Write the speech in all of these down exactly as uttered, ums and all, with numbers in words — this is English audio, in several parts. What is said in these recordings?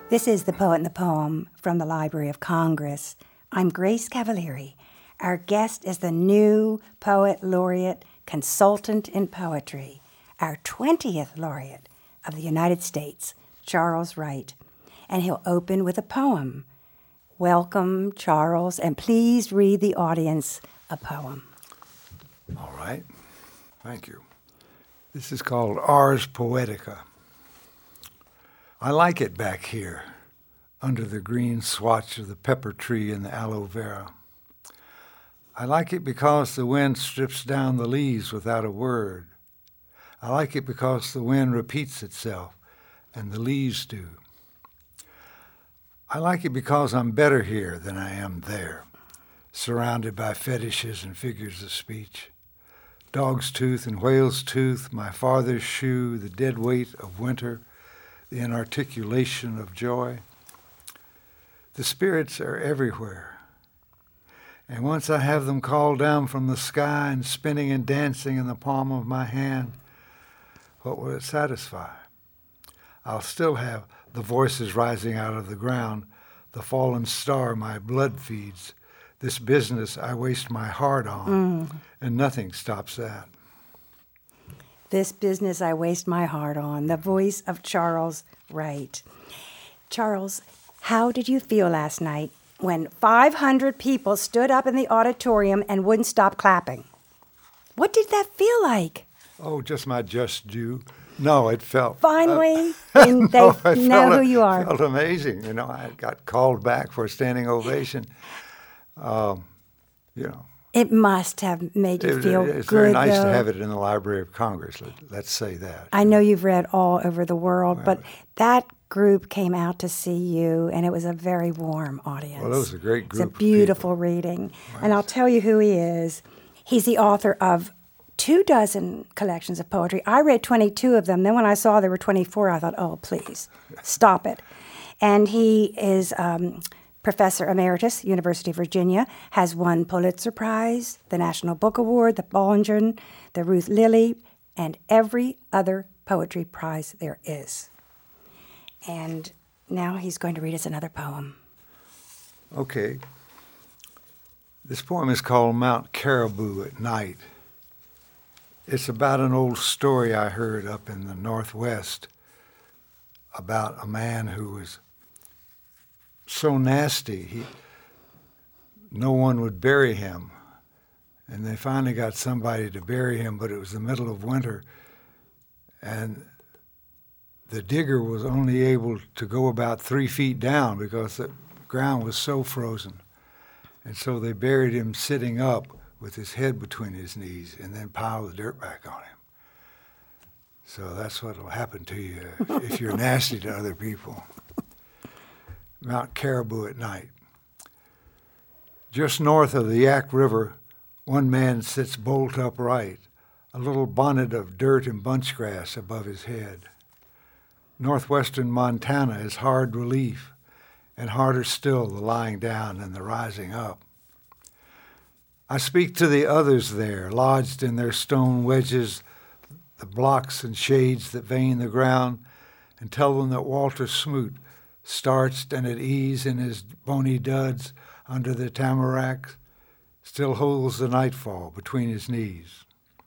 This is The Poet and the Poem from the Library of Congress. I'm Grace Cavalieri. Our guest is the new Poet Laureate Consultant in Poetry, our twentieth Laureate of the United States, Charles Wright. And he'll open with a poem. Welcome, Charles, and please read the audience a poem. All right. Thank you. This is called Ars Poetica. I like it back here, under the green swatch of the pepper tree and the aloe vera. I like it because the wind strips down the leaves without a word. I like it because the wind repeats itself, and the leaves do. I like it because I'm better here than I am there, surrounded by fetishes and figures of speech. Dog's tooth and whale's tooth, my father's shoe, the dead weight of winter, the inarticulation of joy. The spirits are everywhere. And once I have them called down from the sky and spinning and dancing in the palm of my hand, what will it satisfy? I'll still have the voices rising out of the ground, the fallen star my blood feeds, this business I waste my heart on, mm. and nothing stops that. This business I waste my heart on, the voice of Charles Wright. Charles, how did you feel last night when five hundred people stood up in the auditorium and wouldn't stop clapping? What did that feel like? Oh, just my just due. No, it felt... Finally, uh, they no, I know who it, you are. It felt amazing. You know, I got called back for a standing ovation. Um, you know. It must have made you it, feel it's good, It's very nice though. to have it in the Library of Congress. Let, let's say that. I know you've read all over the world, well, but that group came out to see you, and it was a very warm audience. Well, it was a great group. It's a beautiful of reading. Right. And I'll tell you who he is. He's the author of two dozen collections of poetry. I read twenty-two of them. Then when I saw there were twenty-four, I thought, oh, please, stop it. And he is... Um, Professor Emeritus, University of Virginia, has won Pulitzer Prize, the National Book Award, the Bollingen, the Ruth Lilly, and every other poetry prize there is. And now he's going to read us another poem. Okay. This poem is called Mount Caribou at Night. It's about an old story I heard up in the Northwest about a man who was so nasty, he, no one would bury him. And they finally got somebody to bury him, but it was the middle of winter. And the digger was only able to go about three feet down because the ground was so frozen. And so they buried him sitting up with his head between his knees and then piled the dirt back on him. So that's what will happen to you if you're nasty to other people. Mount Caribou at Night. Just north of the Yak River, one man sits bolt upright, a little bonnet of dirt and bunchgrass above his head. Northwestern Montana is hard relief, and harder still the lying down and the rising up. I speak to the others there, lodged in their stone wedges, the blocks and shades that vein the ground, and tell them that Walter Smoot, starched and at ease in his bony duds under the tamaracks, still holds the nightfall between his knees.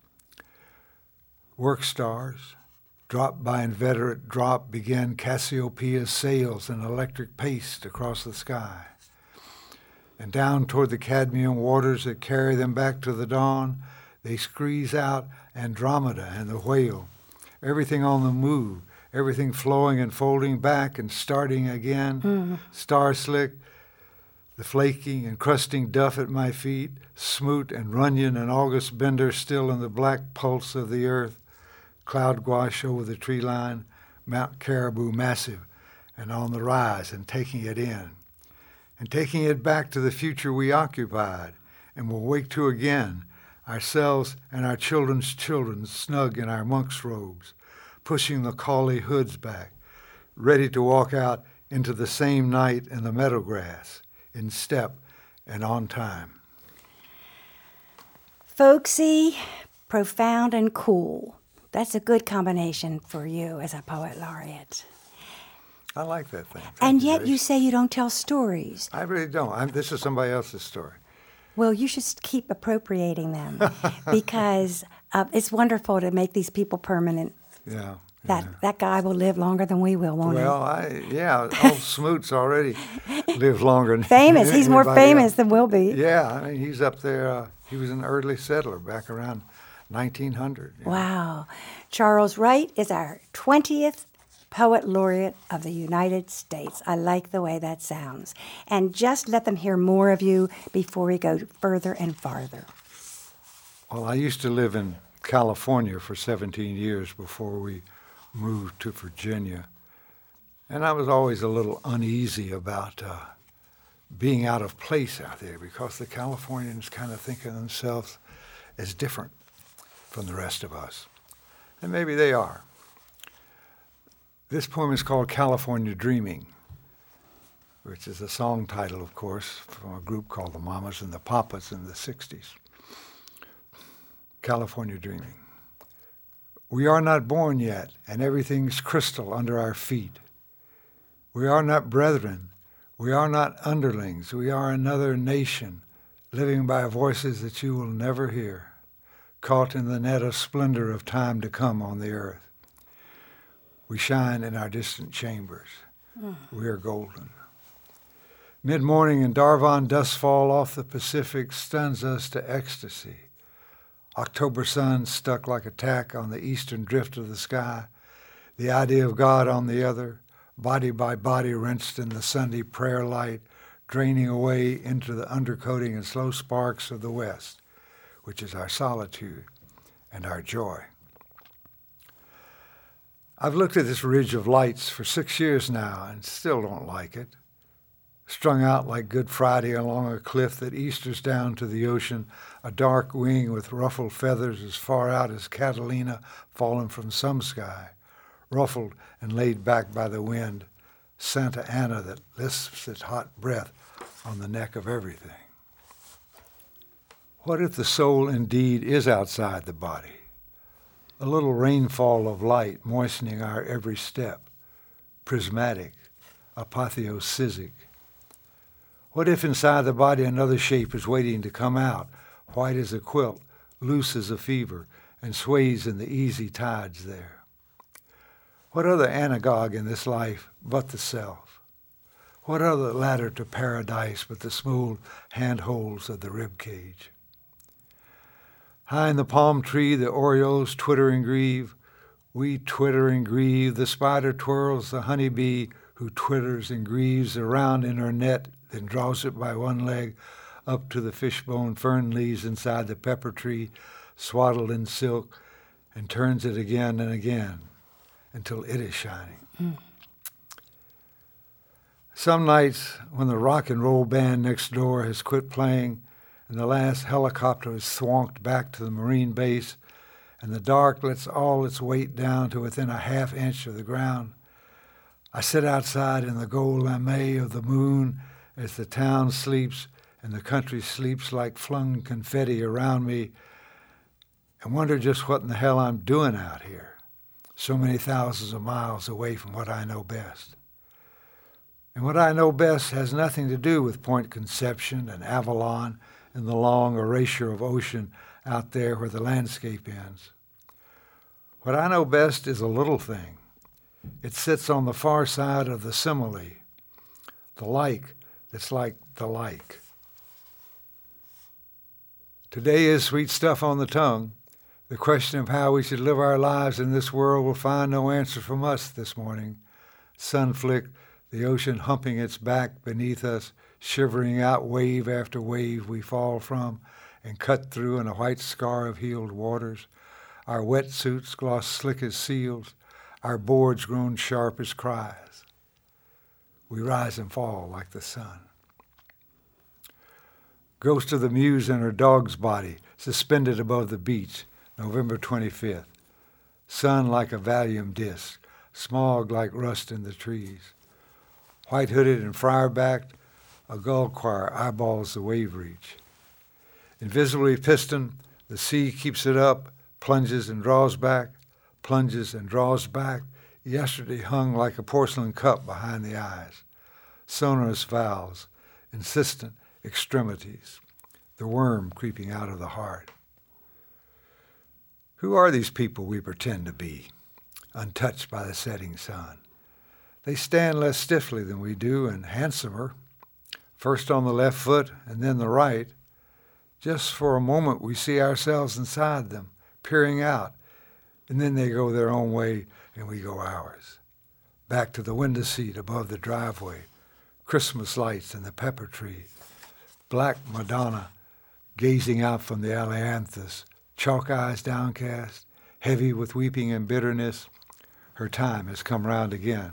Work stars, drop by inveterate drop, begin Cassiopeia's sails in electric paste across the sky. And down toward the cadmium waters that carry them back to the dawn, they squeeze out Andromeda and the whale, everything on the move, everything flowing and folding back and starting again, mm-hmm. Star-slick, the flaking and crusting duff at my feet, Smoot and Runyon and August Bender still in the black pulse of the earth, cloud gouache over the tree line, Mount Caribou massive and on the rise and taking it in, and taking it back to the future we occupied and will wake to again, ourselves and our children's children snug in our monk's robes, pushing the collie hoods back, ready to walk out into the same night in the meadow grass, in step and on time. Folksy, profound, and cool. That's a good combination for you as a poet laureate. I like that thing. Thank and you, yet Grace. you say you don't tell stories. I really don't. I'm, this is somebody else's story. Well, you should keep appropriating them because uh, it's wonderful to make these people permanent. Yeah. That yeah. that guy will live longer than we will, won't Well, I yeah, old Smoot's already lived longer than he? Famous. He's more anybody famous else. than we'll be. Yeah, I mean, he's up there. Uh, he was an early settler back around nineteen hundred. you know. Wow. Charles Wright is our twentieth Poet Laureate of the United States. I like the way that sounds. And just let them hear more of you before we go further and farther. Well, I used to live in California for seventeen years before we moved to Virginia. And I was always a little uneasy about uh, being out of place out there because the Californians kind of think of themselves as different from the rest of us. And maybe they are. This poem is called California Dreaming, which is a song title, of course, from a group called the Mamas and the Papas in the sixties. California Dreaming. We are not born yet, and everything's crystal under our feet. We are not brethren. We are not underlings. We are another nation, living by voices that you will never hear, caught in the net of splendor of time to come on the earth. We shine in our distant chambers. Mm. We are golden. Mid-morning in Darvan, dustfall off the Pacific stuns us to ecstasy. October sun stuck like a tack on the eastern drift of the sky, the idea of God on the other, body by body rinsed in the Sunday prayer light, draining away into the undercoating and slow sparks of the West, which is our solitude and our joy. I've looked at this ridge of lights for six years now and still don't like it. Strung out like Good Friday along a cliff that easters down to the ocean, a dark wing with ruffled feathers as far out as Catalina fallen from some sky, ruffled and laid back by the wind, Santa Ana that lisps its hot breath on the neck of everything. What if the soul indeed is outside the body? A little rainfall of light moistening our every step, prismatic, apotheosizic. What if inside the body another shape is waiting to come out, white as a quilt, loose as a fever, and sways in the easy tides there? What other anagogue in this life but the self? What other ladder to paradise but the smooth handholds of the rib cage? High in the palm tree, the orioles twitter and grieve. We twitter and grieve. The spider twirls the honeybee who twitters and grieves around in her net, then draws it by one leg up to the fishbone fern leaves inside the pepper tree, swaddled in silk, and turns it again and again until it is shining. Mm. Some nights when the rock and roll band next door has quit playing and the last helicopter is swanked back to the Marine base and the dark lets all its weight down to within a half inch of the ground, I sit outside in the gold lame of the moon as the town sleeps and the country sleeps like flung confetti around me and wonder just what in the hell I'm doing out here, so many thousands of miles away from what I know best. And what I know best has nothing to do with Point Conception and Avalon and the long erasure of ocean out there where the landscape ends. What I know best is a little thing. It sits on the far side of the simile, the like that's like the like. Today is sweet stuff on the tongue. The question of how we should live our lives in this world will find no answer from us this morning. Sun flick, the ocean humping its back beneath us, shivering out wave after wave we fall from and cut through in a white scar of healed waters. Our wetsuits gloss slick as seals, our boards grown sharp as cries. We rise and fall like the sun. Ghost of the Muse in her dog's body, suspended above the beach, November twenty-fifth. Sun like a Valium disc, smog like rust in the trees. White-hooded and friar-backed, a gull choir eyeballs the wave reach. Invisibly pistoned, the sea keeps it up, plunges and draws back, plunges and draws back, Yesterday hung like a porcelain cup behind the eyes. Sonorous vowels, insistent extremities, the worm creeping out of the heart. Who are these people we pretend to be, untouched by the setting sun? They stand less stiffly than we do and handsomer, first on the left foot and then the right. Just for a moment we see ourselves inside them, peering out, and then they go their own way and we go ours. Back to the window seat above the driveway, Christmas lights and the pepper tree, black Madonna gazing out from the ailanthus, chalk eyes downcast, heavy with weeping and bitterness. Her time has come round again.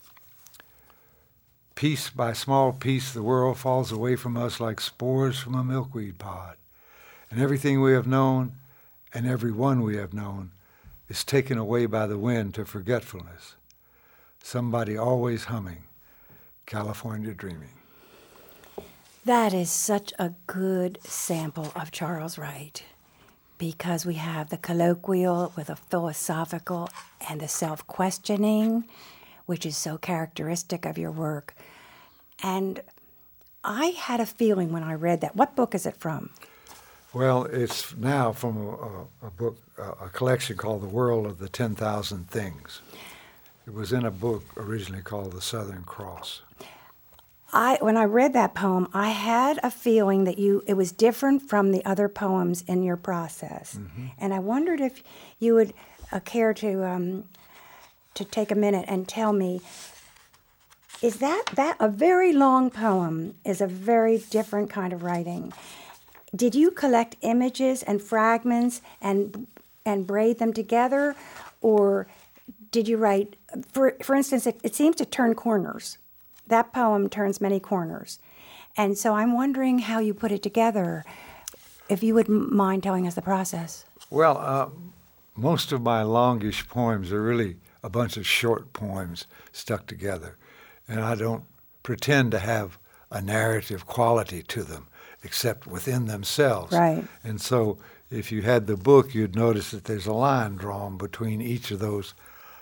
Piece by small piece, the world falls away from us like spores from a milkweed pod, and everything we have known and every one we have known is taken away by the wind to forgetfulness. Somebody always humming, California Dreaming. That is such a good sample of Charles Wright, because we have the colloquial with a philosophical and the self-questioning, which is so characteristic of your work. And I had a feeling when I read that. What book is it from? Well, it's now from a, a, a book, a, a collection called The World of the ten thousand Things. It was in a book originally called The Southern Cross. I, when I read that poem, I had a feeling that you it was different from the other poems in your process. Mm-hmm. And I wondered if you would uh, care to um, to take a minute and tell me, is that, that a very long poem is a very different kind of writing. Did you collect images and fragments and and braid them together, or did you write, for, for instance, it, it seems to turn corners. That poem turns many corners. And so I'm wondering how you put it together, if you would mind telling us the process. Well, uh, most of my longish poems are really a bunch of short poems stuck together. And I don't pretend to have a narrative quality to them, except within themselves. Right. And so if you had the book, you'd notice that there's a line drawn between each of those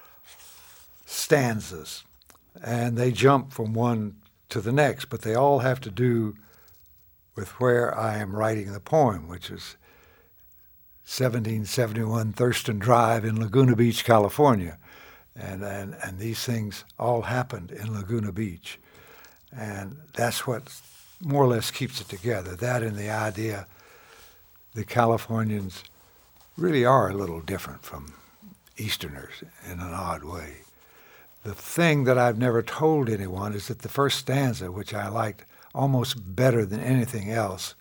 stanzas. And they jump from one to the next, but they all have to do with where I am writing the poem, which is seventeen seventy-one Thurston Drive in Laguna Beach, California. And, and, and these things all happened in Laguna Beach. And that's what more or less keeps it together, that and the idea the Californians really are a little different from Easterners in an odd way. The thing that I've never told anyone is that the first stanza, which I liked almost better than anything else,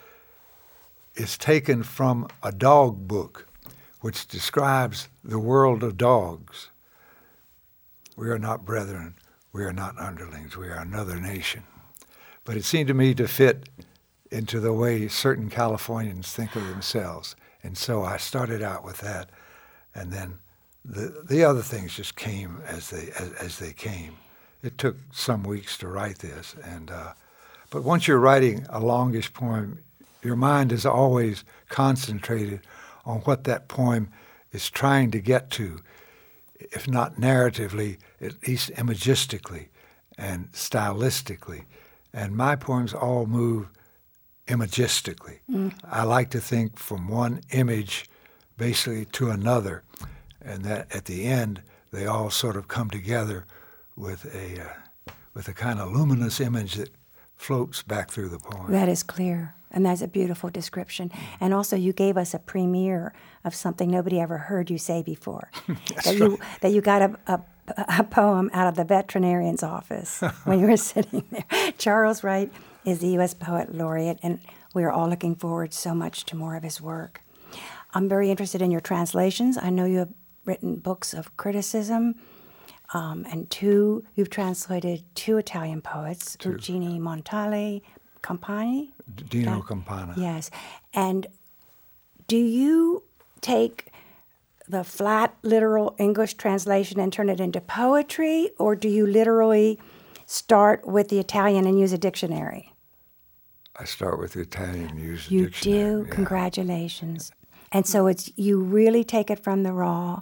is taken from a dog book, which describes the world of dogs. We are not brethren, we are not underlings, we are another nation. But it seemed to me to fit into the way certain Californians think of themselves. And so I started out with that, and then The the other things just came as they as, as they came. It took some weeks to write this, and uh, but once you're writing a longish poem, your mind is always concentrated on what that poem is trying to get to, if not narratively, at least imagistically and stylistically. And my poems all move imagistically. Mm. I like to think from one image basically to another, and that at the end they all sort of come together with a uh, with a kind of luminous image that floats back through the poem. That is clear, and that's a beautiful description. And also, you gave us a premiere of something nobody ever heard you say before. That's that you right. that you got a, a a poem out of the veterinarian's office when you were sitting there. Charles Wright is the U S Poet Laureate, and we are all looking forward so much to more of his work. I'm very interested in your translations. I know you have written books of criticism, um, and two, you've translated two Italian poets, Two. Eugenio Montale, Campani? Dino That- Campana. Yes. And do you take the flat, literal English translation and turn it into poetry, or do you literally start with the Italian and use a dictionary? I start with the Italian use You dictionary. do? yeah. Congratulations. And so it's you really take it from the raw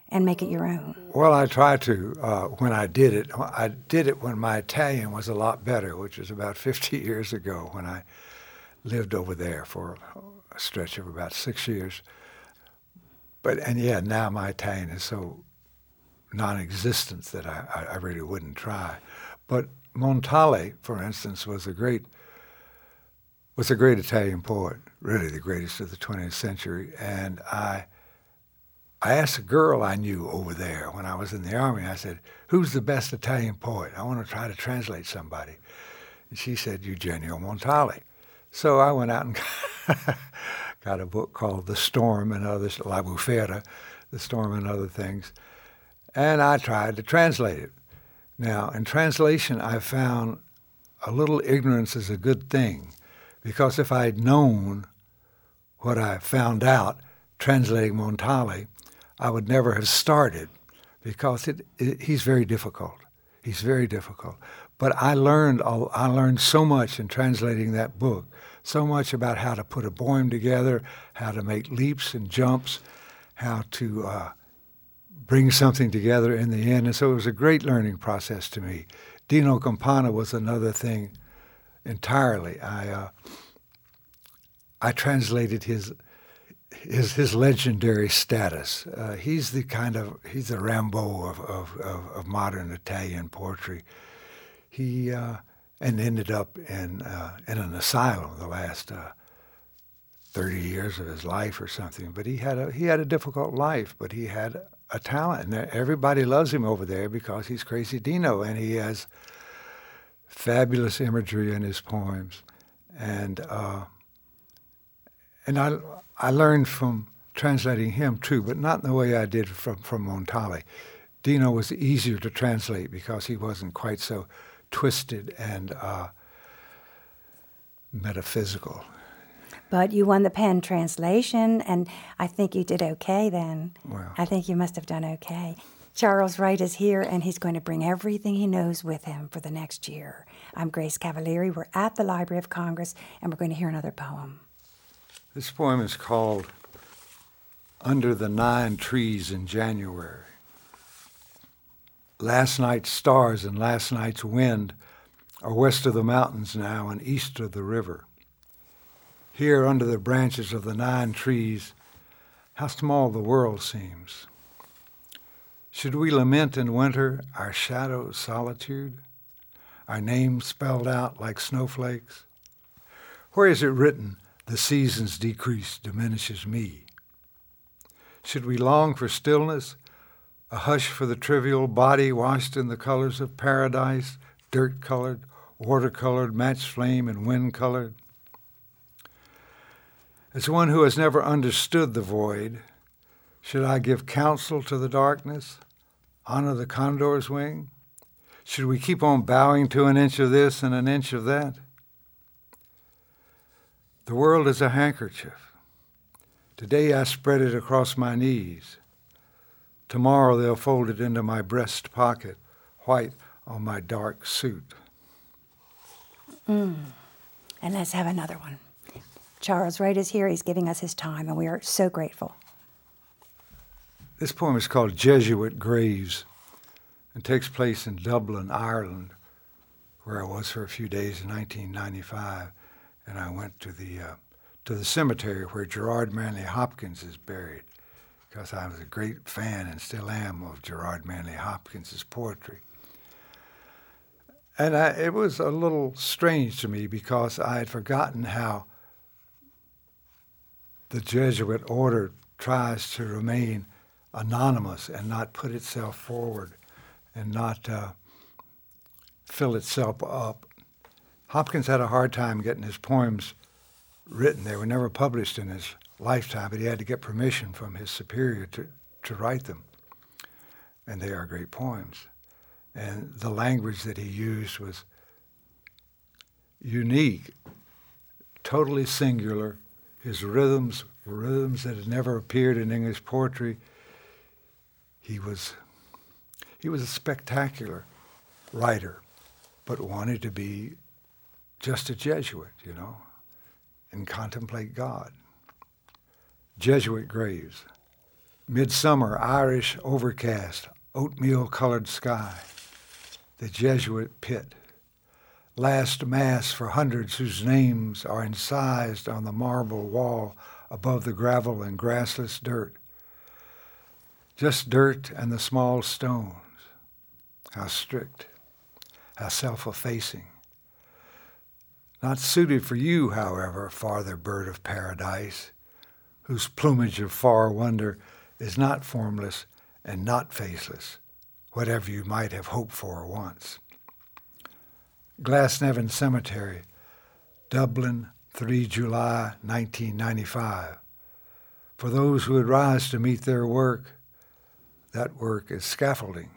and make it your own? Well, I tried to uh, when I did it. I did it when my Italian was a lot better, which was about fifty years ago when I lived over there for a stretch of about six years. But, and yeah, now my Italian is so non-existent that I, I really wouldn't try. But Montale, for instance, was a great was a great Italian poet, really the greatest of the twentieth century. And I I asked a girl I knew over there when I was in the Army, I said, who's the best Italian poet? I want to try to translate somebody. And she said, Eugenio Montale. So I went out and got a book called The Storm and Others, La Bufera, The Storm and Other Things, and I tried to translate it. Now, in translation, I found a little ignorance is a good thing, because if I'd known what I found out translating Montale, I would never have started, because it, it, he's very difficult. He's very difficult. But I learned I learned so much in translating that book, so much about how to put a poem together, how to make leaps and jumps, how to uh, bring something together in the end. And so it was a great learning process to me. Dino Campana was another thing entirely. I uh, I translated his his his legendary status. Uh, he's the kind of he's the Rimbaud of of, of, of modern Italian poetry. He uh, and ended up in uh, in an asylum the last uh, thirty years of his life or something. But he had a he had a difficult life, but he had a talent, and everybody loves him over there because he's Crazy Dino, and he has fabulous imagery in his poems, and uh, and I I learned from translating him too, but not in the way I did from from Montale. Dino was easier to translate because he wasn't quite so twisted and uh, metaphysical. But you won the Penn translation, and I think you did okay then. Well, I think you must have done okay. Charles Wright is here, and he's going to bring everything he knows with him for the next year. I'm Grace Cavalieri. We're at the Library of Congress, and we're going to hear another poem. This poem is called Under the Nine Trees in January. Last night's stars and last night's wind are west of the mountains now and east of the river. Here under the branches of the nine trees, how small the world seems. Should we lament in winter our shadow solitude, our names spelled out like snowflakes? Where is it written, the season's decrease diminishes me? Should we long for stillness, a hush for the trivial body washed in the colors of paradise, dirt-colored, water-colored, match flame, and wind-colored? As one who has never understood the void, should I give counsel to the darkness, honor the condor's wing? Should we keep on bowing to an inch of this and an inch of that? The world is a handkerchief. Today I spread it across my knees. Tomorrow they'll fold it into my breast pocket, white on my dark suit. Mm. And let's have another one. Charles Wright is here. He's giving us his time, and we are so grateful. This poem is called Jesuit Graves and takes place in Dublin, Ireland, where I was for a few days in nineteen ninety-five. And I went to the uh, to the cemetery where Gerard Manley Hopkins is buried, because I was a great fan and still am of Gerard Manley Hopkins' poetry. And I, it was a little strange to me because I had forgotten how the Jesuit order tries to remain anonymous and not put itself forward and not uh, fill itself up. Hopkins had a hard time getting his poems written. They were never published in his lifetime, but he had to get permission from his superior to, to write them. And they are great poems. And the language that he used was unique, totally singular. His rhythms were rhythms that had never appeared in English poetry. He was, he was a spectacular writer, but wanted to be just a Jesuit, you know, and contemplate God. Jesuit Graves. Midsummer Irish overcast, oatmeal-colored sky, the Jesuit pit, last mass for hundreds whose names are incised on the marble wall above the gravel and grassless dirt. Just dirt and the small stones. How strict, how self-effacing. Not suited for you, however, farther bird of paradise, whose plumage of far wonder is not formless and not faceless, whatever you might have hoped for once. Glasnevin Cemetery, Dublin, the third of July, nineteen ninety-five. For those who would rise to meet their work, that work is scaffolding.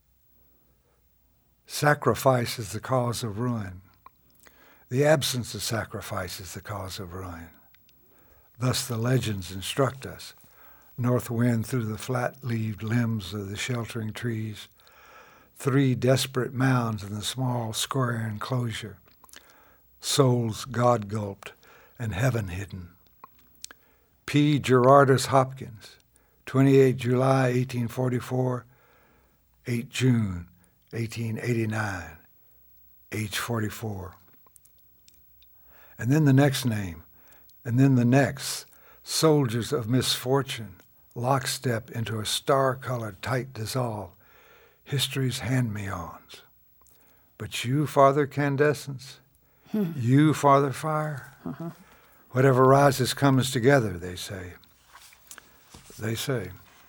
Sacrifice is the cause of ruin. The absence of sacrifice is the cause of ruin. Thus the legends instruct us. North wind through the flat-leaved limbs of the sheltering trees. Three desperate mounds in the small square enclosure. Souls God-gulped and heaven hidden. P. Gerardus Hopkins, the twenty-eighth of July, eighteen forty-four, the eighth of June, eighteen eighty-nine, age forty-four. And then the next name, and then the next, soldiers of misfortune, lockstep into a star-colored tight dissolve, history's hand-me-ons. But you, Father Candescence, hmm. you, Father Fire, uh-huh. Whatever rises comes together, they say. They say.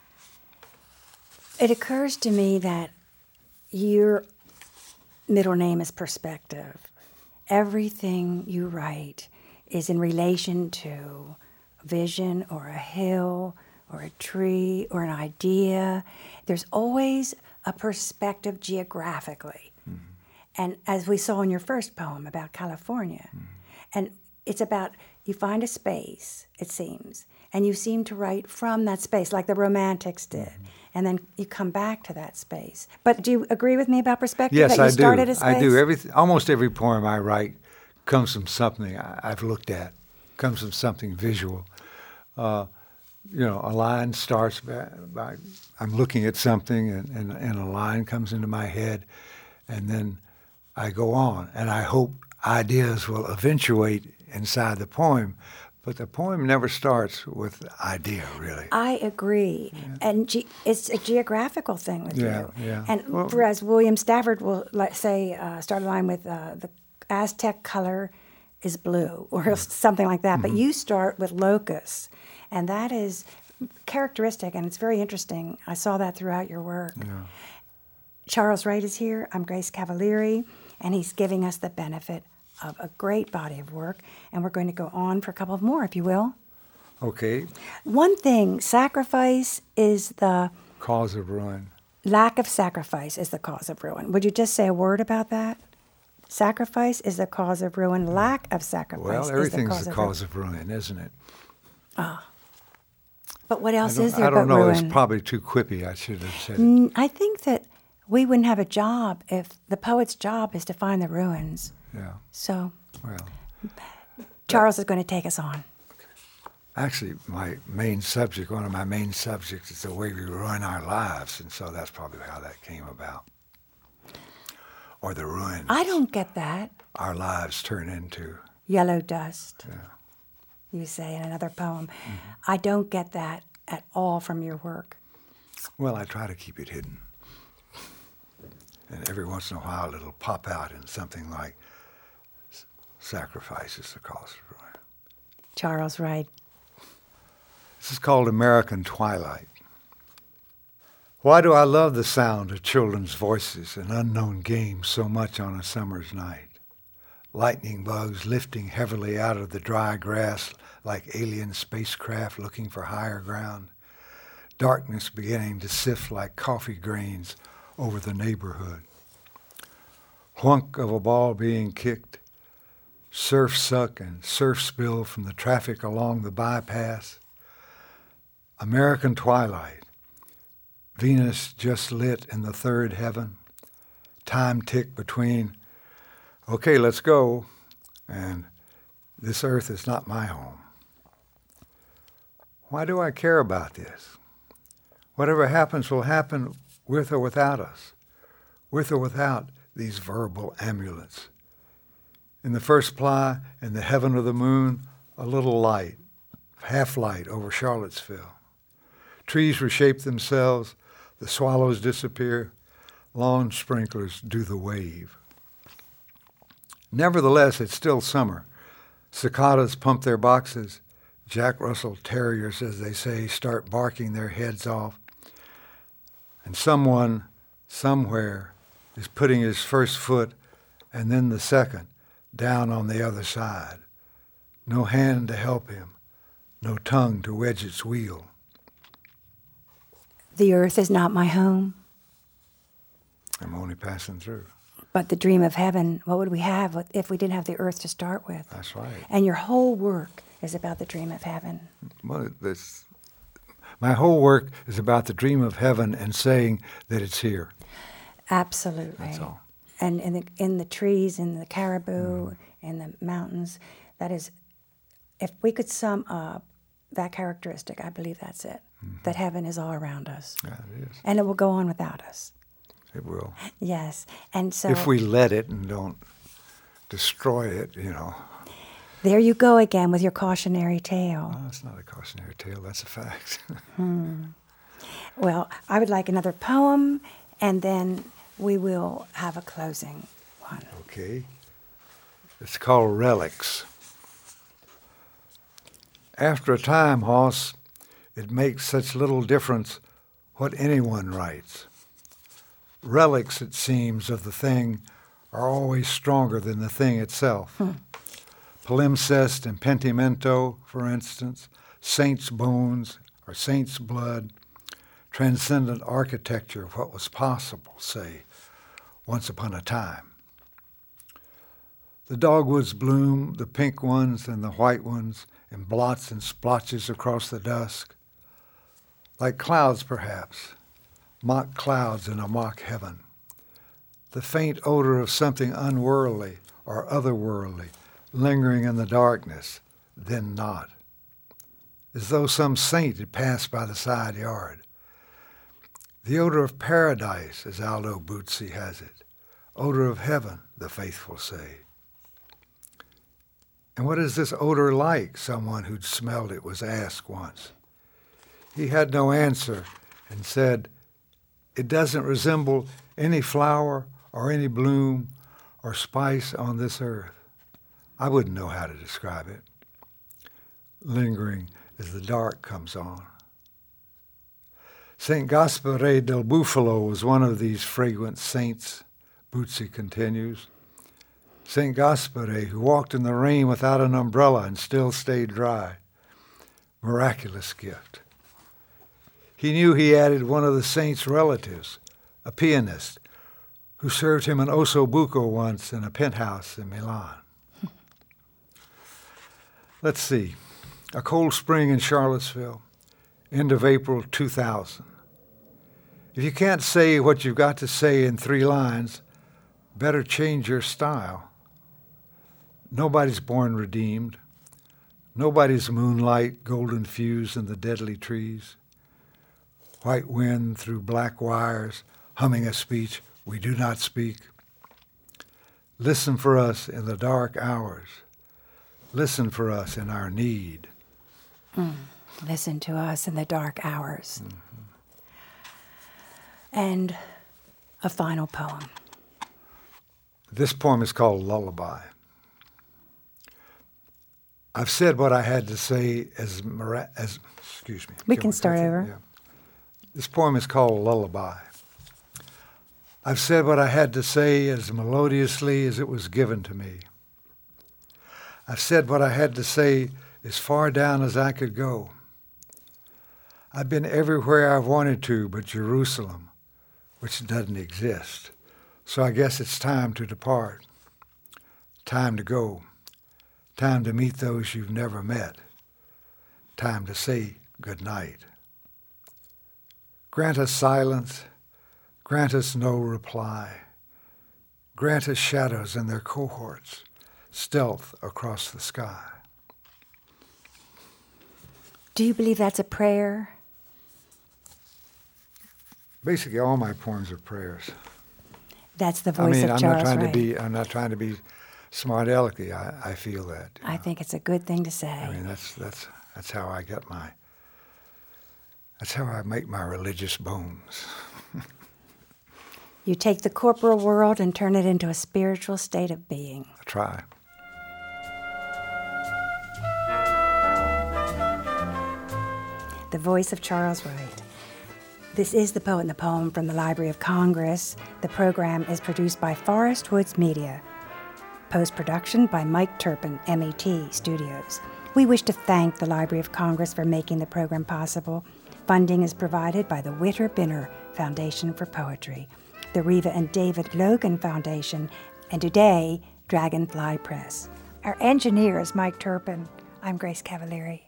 It occurs to me that your middle name is perspective. Everything you write is in relation to a vision or a hill or a tree or an idea. There's always a perspective geographically. Mm-hmm. And as we saw in your first poem about California, mm-hmm. and it's about, you find a space, it seems, and you seem to write from that space, like the Romantics did, mm-hmm. and then you come back to that space. But do you agree with me about perspective? Yes, that you I started do. A space? I do. Every, almost every poem I write comes from something I, I've looked at, comes from something visual. Uh, you know, a line starts by, by I'm looking at something, and, and, and a line comes into my head, and then I go on, and I hope ideas will eventuate inside the poem, but the poem never starts with idea, really. I agree. Yeah. And ge- it's a geographical thing with yeah, you. Yeah. And well, whereas William Stafford will like, say, uh, start a line with uh, the Aztec color is blue, or mm-hmm. something like that, mm-hmm. but you start with locus, and that is characteristic, and it's very interesting. I saw that throughout your work. Yeah. Charles Wright is here. I'm Grace Cavalieri, and he's giving us the benefit of a great body of work, and we're going to go on for a couple of more, if you will. Okay. One thing, sacrifice is the... cause of ruin. Lack of sacrifice is the cause of ruin. Would you just say a word about that? Sacrifice is the cause of ruin. Lack of sacrifice well, is the everything's cause, the of, cause ruin. of ruin, isn't it? Ah. But what else is there I don't but know. ruin? It's probably too quippy. I should have said it. Mm, I think that we wouldn't have a job if the poet's job is to find the ruins. Yeah. So... Well, Charles is going to take us on. Actually, my main subject, one of my main subjects, is the way we ruin our lives, and so that's probably how that came about. Or the ruin. I don't get that. Our lives turn into. Yellow dust. Yeah. You say in another poem. Mm-hmm. I don't get that at all from your work. Well, I try to keep it hidden. And every once in a while it'll pop out in something like, sacrifice is the cause of ruin. Charles Wright. This is called American Twilight. Why do I love the sound of children's voices and unknown games so much on a summer's night? Lightning bugs lifting heavily out of the dry grass like alien spacecraft looking for higher ground. Darkness beginning to sift like coffee grains over the neighborhood. Whunk of a ball being kicked. Surf suck and surf spill from the traffic along the bypass. American twilight. Venus just lit in the third heaven. Time tick between, okay, let's go, and this earth is not my home. Why do I care about this? Whatever happens will happen with or without us, with or without these verbal amulets. In the first ply, in the heaven of the moon, a little light, half light over Charlottesville. Trees reshape themselves, the swallows disappear, lawn sprinklers do the wave. Nevertheless, it's still summer. Cicadas pump their boxes. Jack Russell Terriers, as they say, start barking their heads off. And someone, somewhere, is putting his first foot and then the second down on the other side. No hand to help him, no tongue to wedge its wheel. The earth is not my home. I'm only passing through. But the dream of heaven, what would we have if we didn't have the earth to start with? That's right. And your whole work is about the dream of heaven. Well, this, my whole work is about the dream of heaven and saying that it's here. Absolutely. That's all. And in the, in the trees, in the caribou, mm. in the mountains, that is, if we could sum up that characteristic, I believe that's it, mm-hmm. that heaven is all around us. Yeah, it is. And it will go on without us. It will. Yes. And so if we let it and don't destroy it, you know. There you go again with your cautionary tale. No, that's not a cautionary tale. That's a fact. hmm. Well, I would like another poem, and then we will have a closing one. Okay. It's called Relics. After a time, Hoss, it makes such little difference what anyone writes. Relics, it seems, of the thing are always stronger than the thing itself. Hmm. Palimpsest and pentimento, for instance, saints' bones or saints' blood, transcendent architecture of what was possible, say, once upon a time. The dogwoods bloom, the pink ones and the white ones, in blots and splotches across the dusk, like clouds perhaps, mock clouds in a mock heaven. The faint odor of something unworldly or otherworldly lingering in the darkness, then not, as though some saint had passed by the side yard. The odor of paradise, as Aldo Buzzi has it, odor of heaven, the faithful say. And what is this odor like? Someone who'd smelled it was asked once. He had no answer and said, it doesn't resemble any flower or any bloom or spice on this earth. I wouldn't know how to describe it. Lingering as the dark comes on. Saint Gaspare del Bufalo was one of these fragrant saints, Buzzi continues. Saint Gaspare, who walked in the rain without an umbrella and still stayed dry. Miraculous gift. He knew he added one of the saint's relatives, a pianist, who served him an osso buco once in a penthouse in Milan. Let's see. A cold spring in Charlottesville, end of April two thousand. If you can't say what you've got to say in three lines, better change your style. Nobody's born redeemed. Nobody's moonlight, golden fuse in the deadly trees. White wind through black wires, humming a speech we do not speak. Listen for us in the dark hours. Listen for us in our need. Mm. Listen to us in the dark hours. Mm-hmm. And a final poem. This poem is called Lullaby. I've said what I had to say as, as excuse me. We can start over. Yeah. This poem is called Lullaby. I've said what I had to say as melodiously as it was given to me. I've said what I had to say as far down as I could go. I've been everywhere I've wanted to but Jerusalem, which doesn't exist. So I guess it's time to depart. Time to go. Time to meet those you've never met. Time to say good night. Grant us silence. Grant us no reply. Grant us shadows and their cohorts, stealth across the sky. Do you believe that's a prayer? basically all my poems are prayers. That's the I voice mean, of I'm Charles not trying Wright. to be. I'm not trying to be smart alecky. I, I feel that. you I know. think it's a good thing to say. I mean, that's that's that's how I get my. That's how I make my religious bones. You take the corporal world and turn it into a spiritual state of being. I try. The voice of Charles Wright. This is The Poet and the Poem from the Library of Congress. The program is produced by Forest Woods Media. Post-production by Mike Turpin, M E T Studios. We wish to thank the Library of Congress for making the program possible. Funding is provided by the Witter Binner Foundation for Poetry, the Reva and David Logan Foundation, and today, Dragonfly Press. Our engineer is Mike Turpin. I'm Grace Cavalieri.